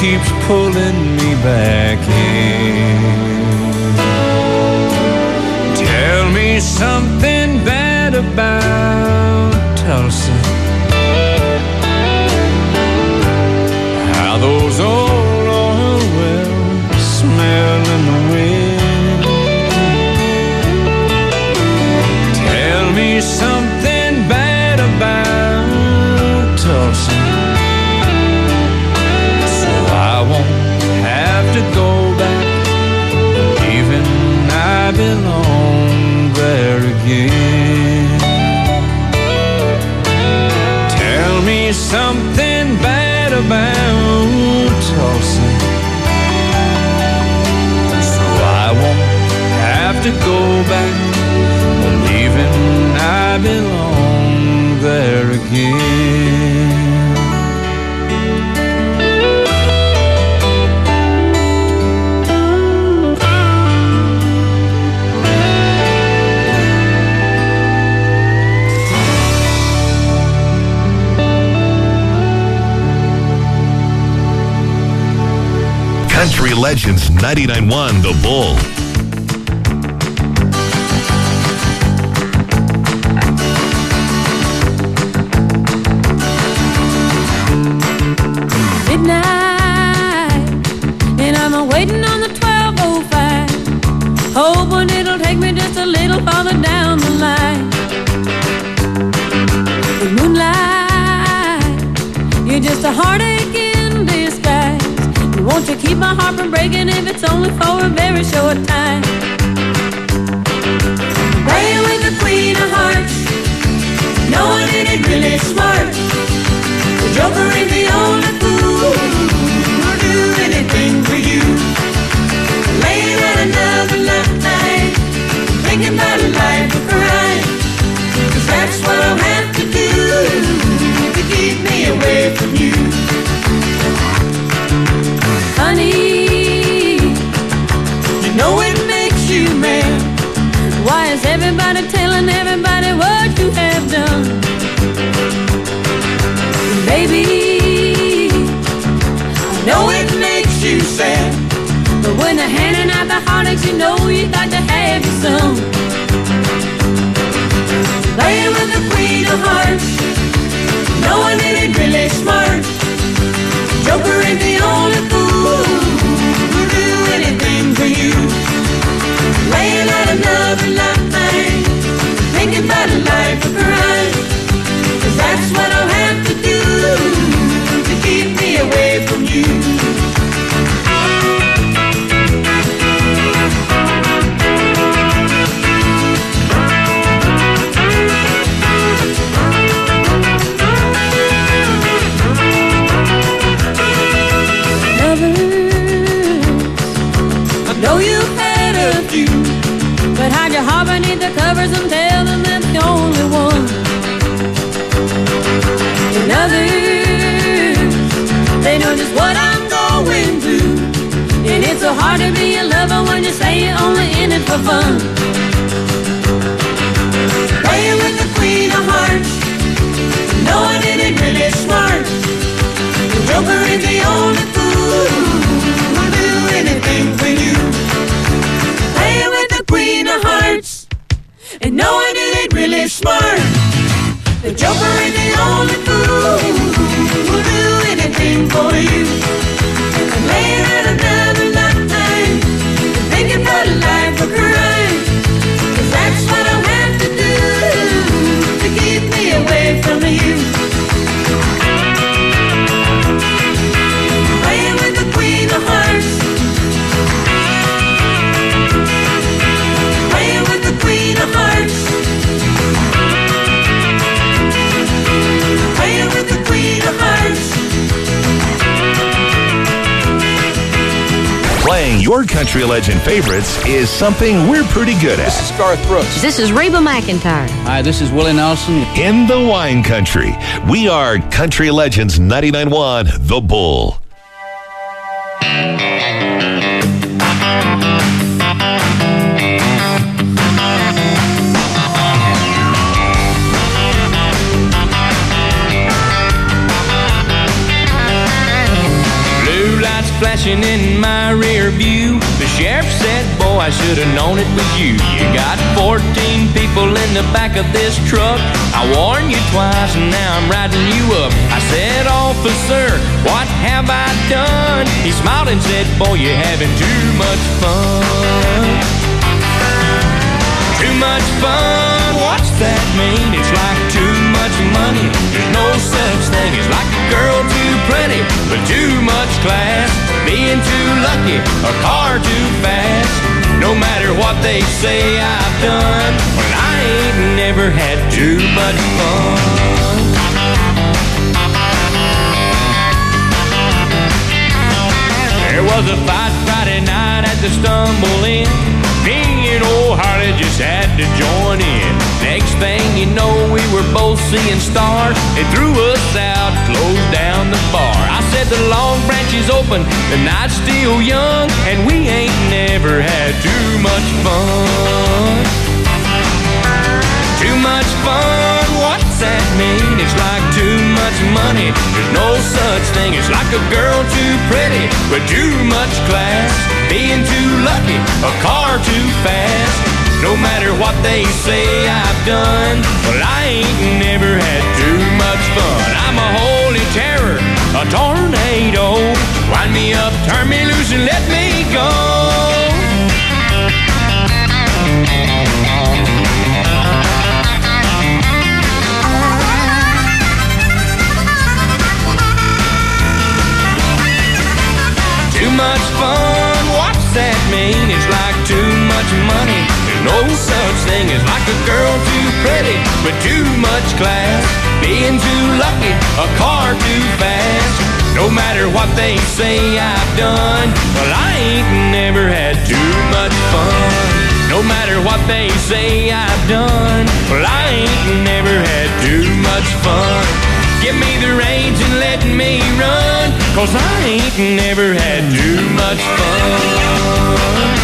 keeps pulling me back in. Tell me something bad about Tulsa, how those old oil wells smell in the wind. Tell me something bad about Tulsa, so I won't have to go back, even I belong there again. Tell me something bad about Tulsa, so I won't have to go back, believing I belong there again. Country Legends 99.1 The Bull. Midnight, and I'm waiting on the 12:05, hoping it'll take me just a little farther down the line. The moonlight, you're just a heartache in disguise. Won't you keep my heart from breaking if it's only for a very short time? Playing with the Queen of Hearts, knowing it ain't really smart. The Joker ain't the only fool who'll do anything for you. Laying out another love night, thinking about a life of crime, 'cause that's what I'll have to do to keep me away from you. Honey, you know it makes you mad. Why is everybody telling everybody what you have done? Baby, I know it makes you sad, but when they're handing out the heartaches, you know you got to have your some. Playing with the Queen of Hearts, knowing it ain't really smart. Joker ain't the only fool who'll do anything for you. Laying out another love night, thinking about a life of crime, 'cause that's what I'll have to do to keep me away from you. But hide your heart beneath the covers and tell them that's the only one. And others, they know just what I'm going through, and it's so hard to be a lover when you say you're only in it for fun. Playing with the Queen of Hearts, knowing it ain't really smart. The Joker ain't the only fool who'll do anything for you. Playing with the Queen of Hearts, and knowing it ain't really smart. The Joker ain't the only fool who'll do anything for you. And laying out another lifetime, thinking about a life of crime, 'cause that's what I'll have to do to keep me away from you. Playing with the Queen of Hearts, playing with the Queen of Hearts, playing with the Queen of Hearts. Playing your country legend favorites is something we're pretty good at. This is Garth Brooks. This is Reba McEntire. Hi, this is Willie Nelson. In the wine country, we are Country Legends 99.1 The Bull. Blue light know I should have known it was you. You got 14 people in the back of this truck. I warned you twice and now I'm riding you up. I said, officer, what have I done? He smiled and said, boy, you're having too much fun. Too much fun, what's that mean? It's like too much money. There's no such thing as like a girl too pretty, but too much class. Being too lucky, a car too fast. No matter what they say I've done, well, I ain't never had too much fun. There was a fight Friday night at the Stumble Inn. Me and old Harley just had to join in. Next thing you know, we were both seeing stars. They threw us out, closed down the bar. I said the Long Branch is open, the night's still young, and we ain't never had too much fun. Too much fun, what's that mean? It's like too much money. There's no such thing as like a girl too pretty, but too much class. Being too lucky, a car too fast. No matter what they say I've done, well, I ain't never had too much fun. I'm a holy terror, a tornado. Wind me up, turn me loose, and let me go. Too much fun, what's that mean? It's like too much money. There's no such thing as like a girl too pretty, but too much class. Being too lucky, a car too fast. No matter what they say I've done, well, I ain't never had too much fun. No matter what they say I've done, well, I ain't never had too much fun. Give me the reins and let me run, 'cause I ain't never had too much fun.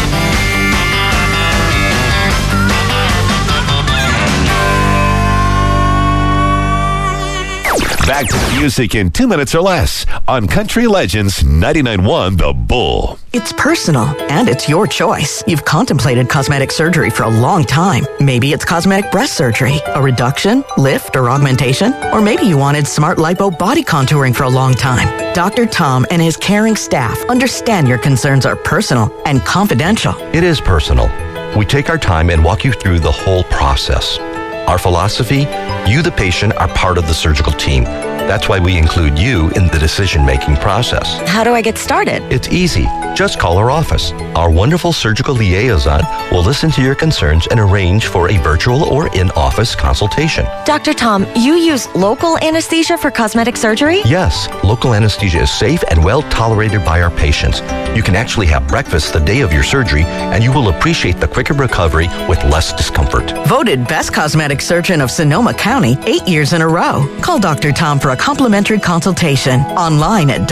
Back to the music in 2 minutes or less on Country Legends 99.1 The Bull. It's personal, and it's your choice. You've contemplated cosmetic surgery for a long time. Maybe it's cosmetic breast surgery, a reduction, lift, or augmentation. Or maybe you wanted smart lipo body contouring for a long time. Dr. Tom and his caring staff understand your concerns are personal and confidential. It is personal. We take our time and walk you through the whole process. Our philosophy, you the patient are part of the surgical team. That's why we include you in the decision-making process. How do I get started? It's easy. Just call our office. Our wonderful surgical liaison will listen to your concerns and arrange for a virtual or in-office consultation. Dr. Tom, you use local anesthesia for cosmetic surgery? Yes, local anesthesia is safe and well tolerated by our patients. You can actually have breakfast the day of your surgery, and you will appreciate the quicker recovery with less discomfort. Voted best cosmetic surgeon of Sonoma County 8 years in a row. Call Dr. Tom for a complimentary consultation online at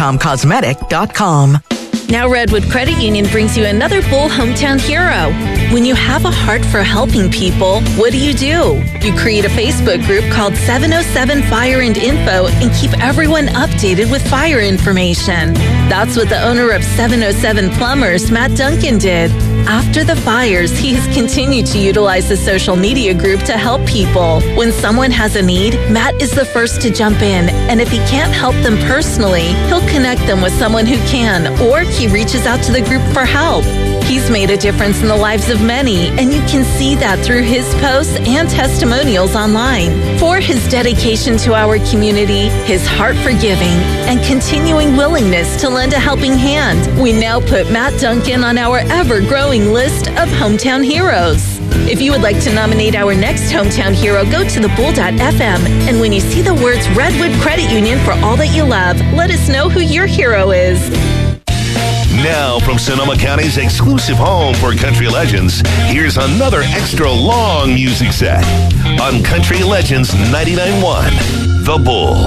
drtomcosmetic.com. Now Redwood Credit Union brings you another Bull Hometown Hero. When you have a heart for helping people, what do? You create a Facebook group called 707 Fire and Info and keep everyone updated with fire information. That's what the owner of 707 Plumbers, Matt Duncan, did. After the fires, he has continued to utilize the social media group to help people. When someone has a need, Matt is the first to jump in, and if he can't help them personally, he'll connect them with someone who can, or he reaches out to the group for help. He's made a difference in the lives of many, and you can see that through his posts and testimonials online. For his dedication to our community, his heart for giving, and continuing willingness to lend a helping hand, we now put Matt Duncan on our ever-growing list of Hometown Heroes. If you would like to nominate our next Hometown Hero, go to thebull.fm, and when you see the words Redwood Credit Union for all that you love, let us know who your hero is. Now, from Sonoma County's exclusive home for country legends, here's another extra long music set on Country Legends 99.1 The Bull.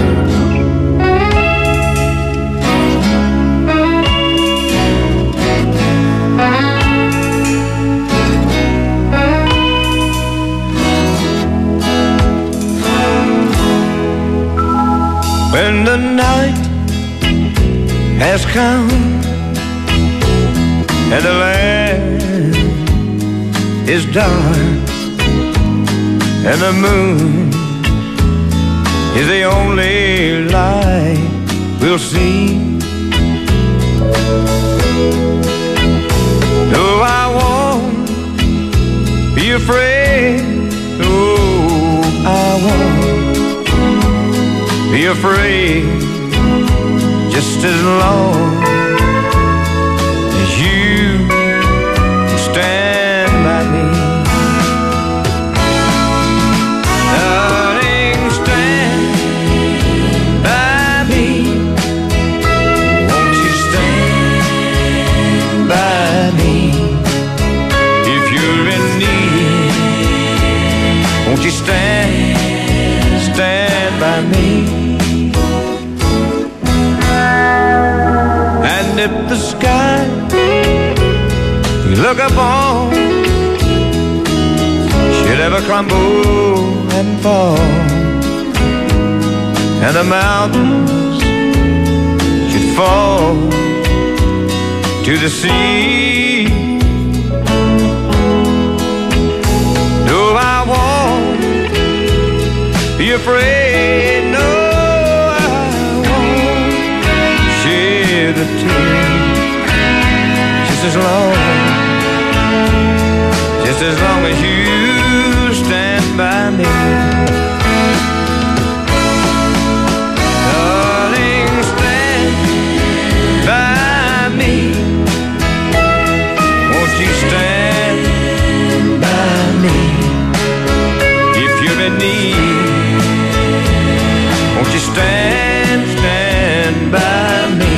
When the night has come and the land is dark, and the moon is the only light we'll see. No, I won't be afraid. No, I won't be afraid, just as long as you stand by me. Darling, stand by me. Won't you stand by me? If you're in need, won't you stand by me? And if the sky you look upon should ever crumble and fall, and the mountains should fall to the sea, no, I won't be afraid. No, I won't shed a tear, just as long as you stand by me. Darling, stand by me. Won't you stand by me? If you're in need, won't you stand by me?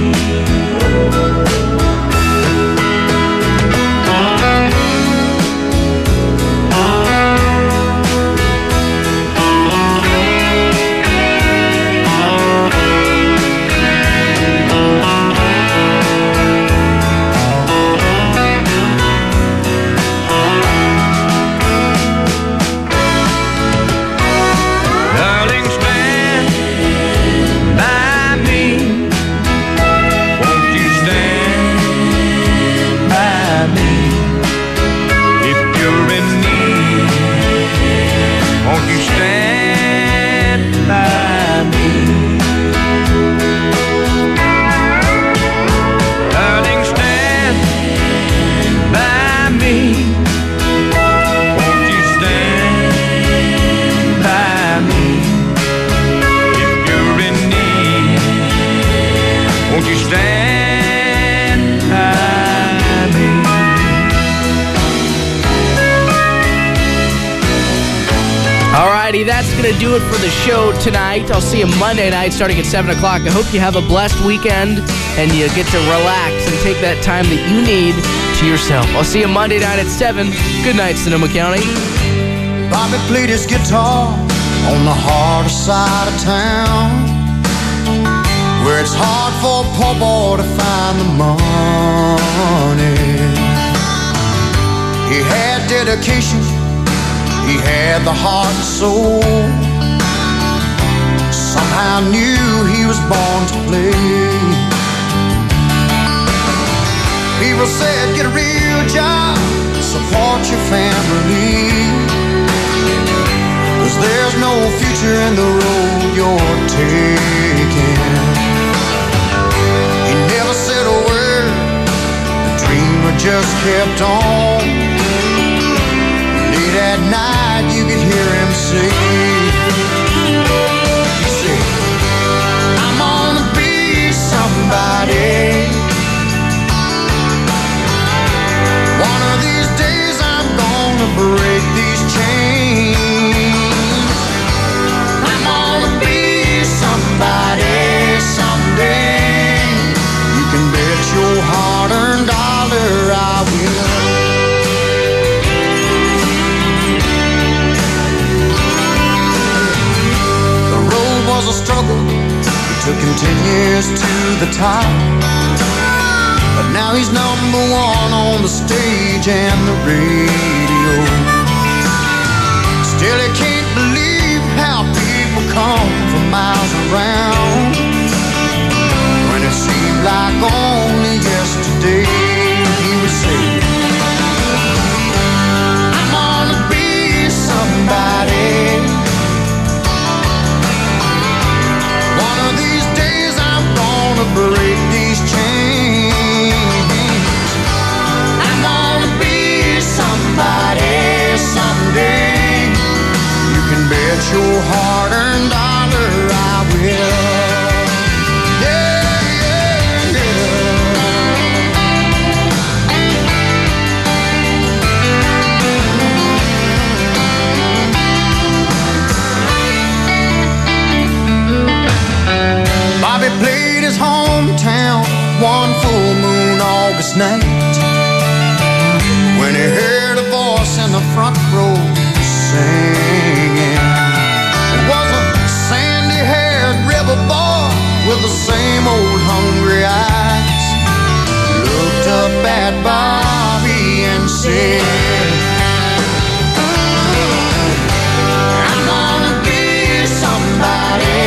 That's going to do it for the show tonight. I'll see you Monday night starting at 7 o'clock. I hope you have a blessed weekend and you get to relax and take that time that you need to yourself. I'll see you Monday night at 7. Good night, Sonoma County. Bobby played his guitar on the harder side of town, where it's hard for a poor boy to find the money. He had dedication, he had the heart and soul. Somehow knew he was born to play. People said, get a real job, support your family, 'cause there's no future in the road you're taking. He never said a word, the dreamer just kept on. Late at night you could hear him say, he said, I'm gonna be somebody. One of these days I'm gonna break these chains. I'm gonna be somebody someday. You can bet your hard-earned dollar I will. Was a struggle, it took him 10 years to the top, but now he's number one on the stage and the radio. Still he can't believe how people come from miles around, when it seemed like only yesterday he would say, when he heard a voice in the front row singing. It was a sandy-haired river boy with the same old hungry eyes. Looked up at Bobby and said, I'm gonna be somebody.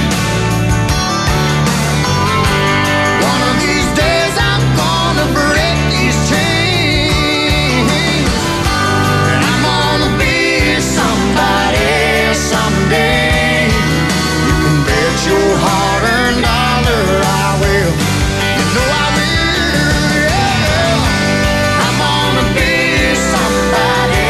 One of these days I'm gonna break these chains, and I'm gonna be somebody someday. You can bet your hard-earned dollar I will. You know I will, yeah. I'm gonna be somebody.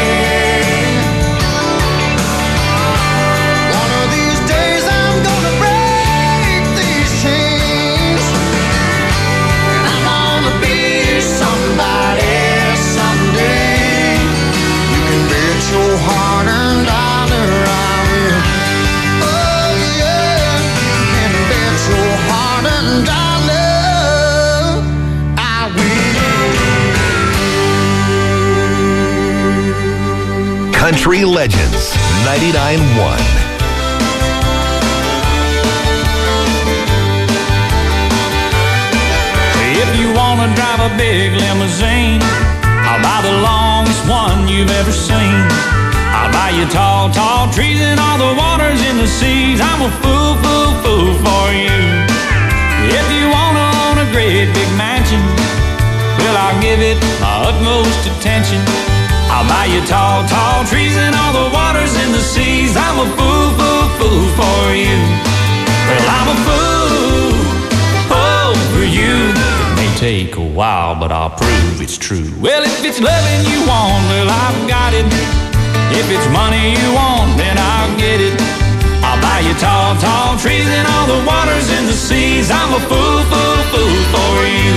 One of these days I'm gonna break these chains, and I'm gonna be somebody someday. You can bet your hard-earned dollar I will. Oh yeah, you can bet your hard-earned dollar I will. Country Legends 99.1. If you wanna drive a big limousine, I'll buy the longest one you've ever seen. I'll buy you tall, tall trees and all the waters in the seas. I'm a fool, fool, fool for you. If you wanna own a great big mansion, well, I'll give it my utmost attention. I'll buy you tall, tall trees and all the waters in the seas. I'm a fool, fool, fool for you. Well, I'm a fool, oh, for you. It may take a while, but I'll prove it's true. Well, if it's loving you want, well, I've got it. If it's money you want, then I'll get it. I'll buy you tall, tall trees and all the waters in the seas. I'm a fool, fool, fool for you.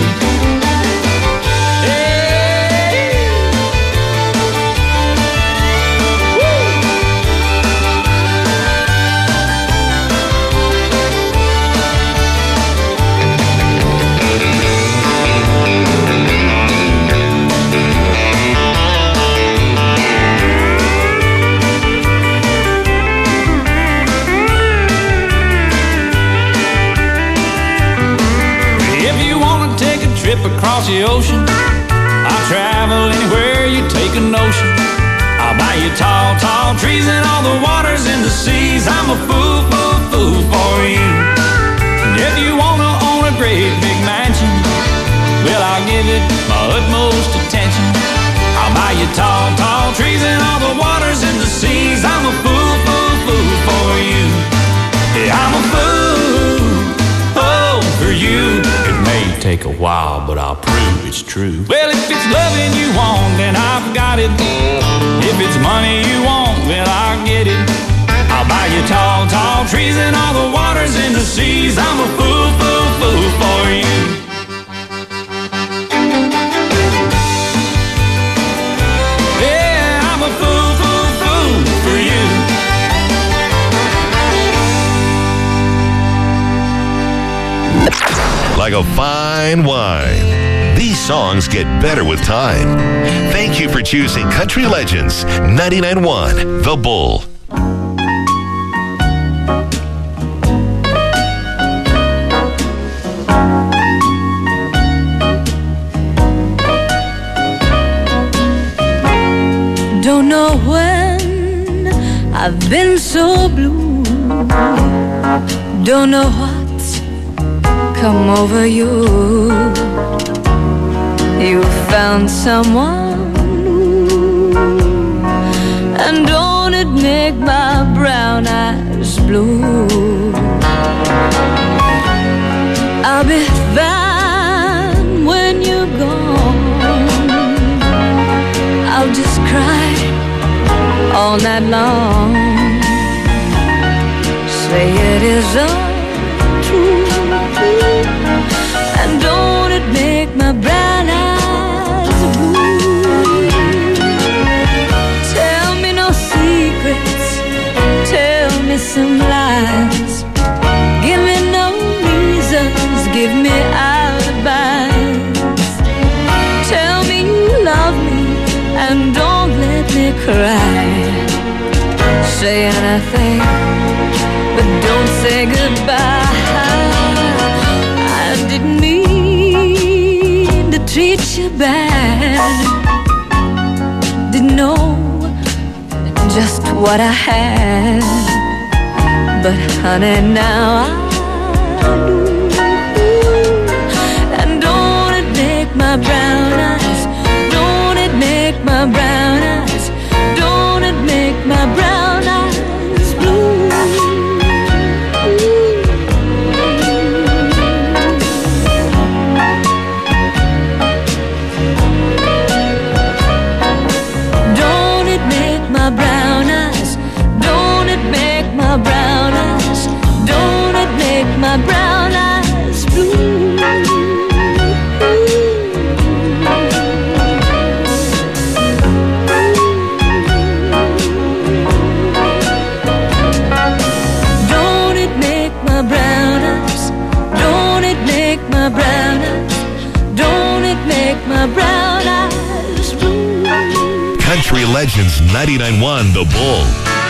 Trip across the ocean, I'll travel anywhere you take a notion. I'll buy you tall, tall trees and all the waters in the seas. I'm a fool, fool, fool for you. And if you wanna own a great big mansion, well, I'll give it my utmost attention. I'll buy you tall, tall trees and all the waters in the seas. I'm a fool, fool, fool for you. Yeah, I'm a fool, oh, for you. Take a while, but I'll prove it's true. Well, if it's loving you want, then I've got it. If it's money you want, well, I'll get it. I'll buy you tall, tall trees and all the waters in the seas. I'm a fool, fool, fool for you. Yeah, I'm a fool, fool, fool for you. Like a fine wine, these songs get better with time. Thank you for choosing Country Legends 99.1 The Bull. Don't know when I've been so blue. Don't know what's come over you. You found someone new, and don't it make my brown eyes blue? I'll be fine when you're gone. I'll just cry all night long. Say it isn't true, and don't it make my brown eyes blue? Tell me no secrets, tell me some lies. Give me no reasons, give me alibis. Tell me you love me nothing, but don't say goodbye. I didn't mean to treat you bad. Didn't know just what I had, but honey, now I do. And don't it make my brown eyes, don't it make my brown eyes, don't it make my brown eyes blue? Don't it make my brown eyes, don't it make my brown eyes, don't it make my brown eyes blue? Don't it make my brown eyes, don't it make my brown eyes, don't it make my brown eyes blue? Country Legends 99.1 The Bull.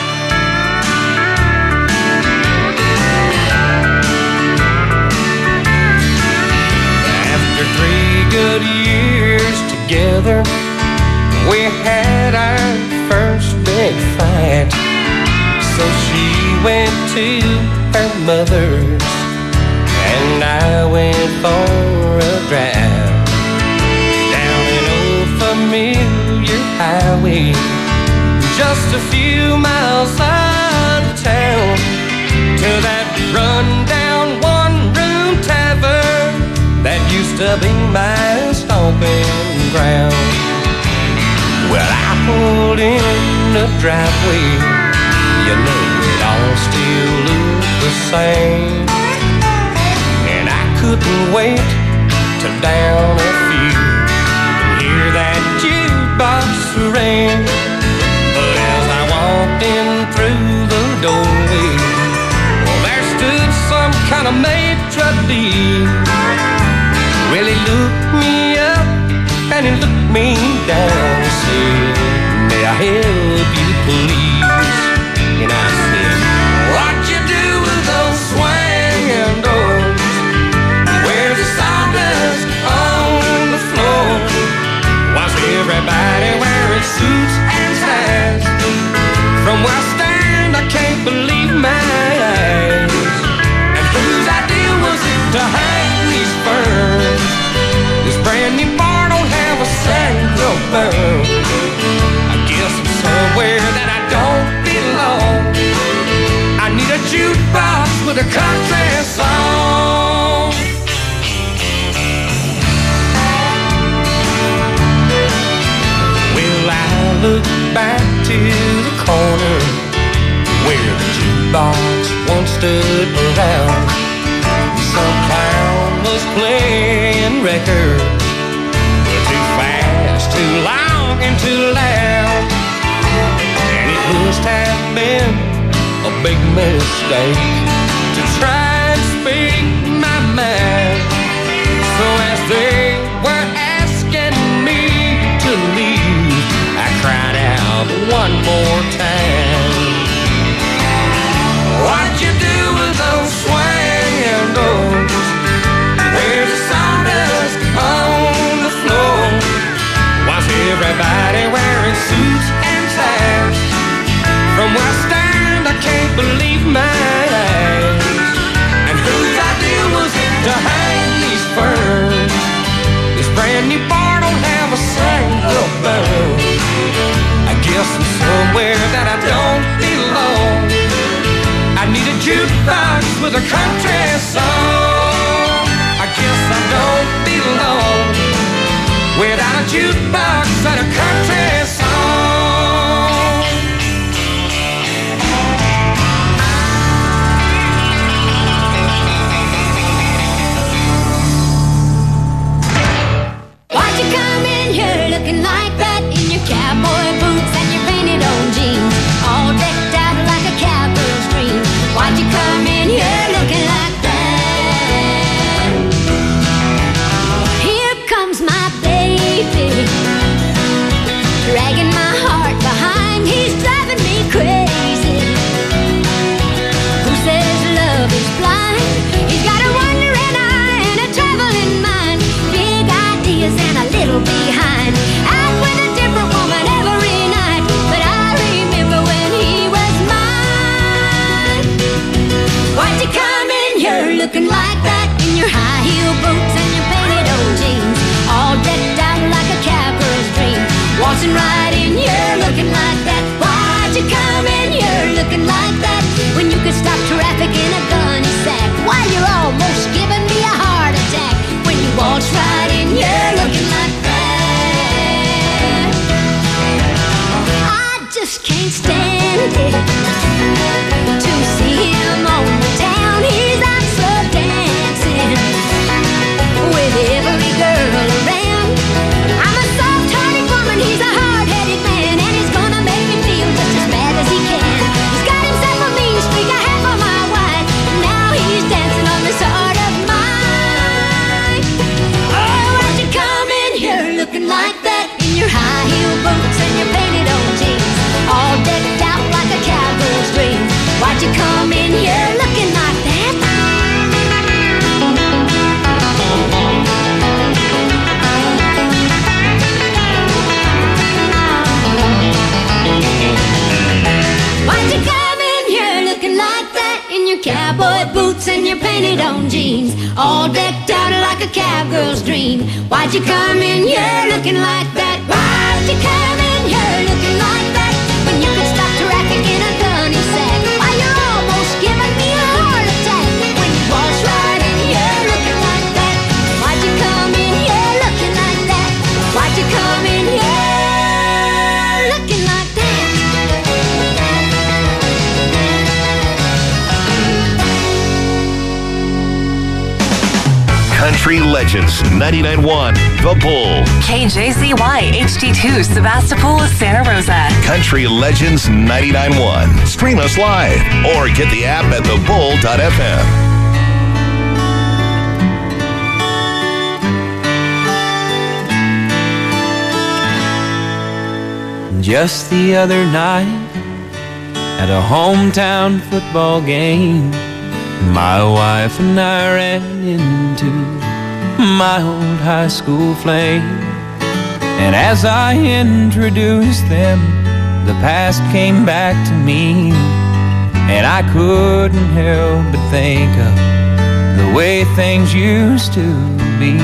After 3 good years together, we had our first big fight. So she went to her mother's, and I went for a drive down an old familiar highway, just a few miles out of town, to that rundown one-room tavern that used to be my stomping ground. Well, I pulled in the driveway, you know it all still looked the same, and I couldn't wait to down a few and hear that jukebox ring. But as I walked in through the doorway, well, there stood some kind of maitre d'. Well, he looked me up and he looked me down and said, "May I help you, please?" And I said, "What you do with those swinging doors? Where's the sawdust on the floor? Was everybody wearing suits and ties? From where I stand, I can't believe my eyes. And whose idea was it to hang these ferns? This brand new bar don't have a single burn. I guess I'm somewhere that I don't belong. I need a jukebox with a country song." Well, I look back to the corner where the jukebox once stood around. Some clown was playing records, too fast, too long, and too loud. And it must have been a big mistake to try and speak my mind. So as they were asking me to leave, I cried out one more time, "What you do with those swinging doors? Where's the sawdust on the floor? Was everybody wearing suits and ties? From where I stand, I can't believe my eyes. And whose idea was it to hang these ferns? This brand new bar don't have a single burn. I guess I'm somewhere that I don't belong. I need a jukebox with a country song. I guess I don't belong without a jukebox and a country song." Why'd you come in here looking like that in your cowboy boots and your painted on jeans, all decked out like a cowgirl's dream? Why'd you come in here looking like that? Here comes my baby, looking like that in your high heel boots and your painted on jeans, all decked out like a cowgirl's dream. Why'd you come in here looking like that? Why'd you come in here looking like that in your cowboy boots and your painted on jeans, all decked out like a cowgirl's dream? Why'd you come in here looking like that? Why'd you come in here looking like that when you could stop traffic in a gunny sack? Why, you're almost giving me a heart attack when you was right in here looking like that. Why'd you come in here looking like that? Why'd you come in here looking like that? Country Legends 99.1 The Bull. KJZY HD2 Sebastopol, Santa Rosa. Country Legends 99.1. Stream us live or get the app at thebull.fm. Just the other night at a hometown football game, my wife and I ran into my old high school flame. And as I introduced them, the past came back to me, and I couldn't help but think of the way things used to be.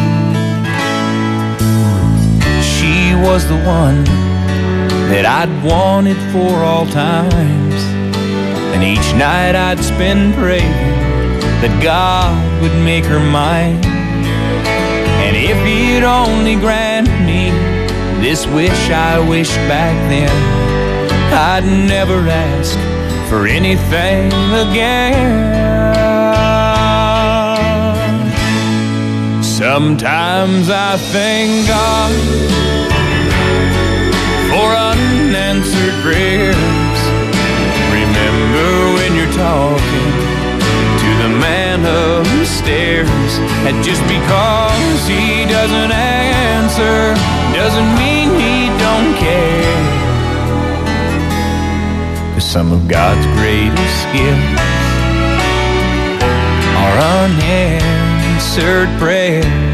She was the one that I'd wanted for all times, and each night I'd spend praying that God would make her mine. And if He'd only grant me this wish I wished back then, I'd never ask for anything again. Sometimes I thank God for unanswered prayers. Remember when you're talking to the man upstairs, and just because he doesn't answer doesn't mean he don't care. 'Cause some of God's greatest gifts are unanswered prayers.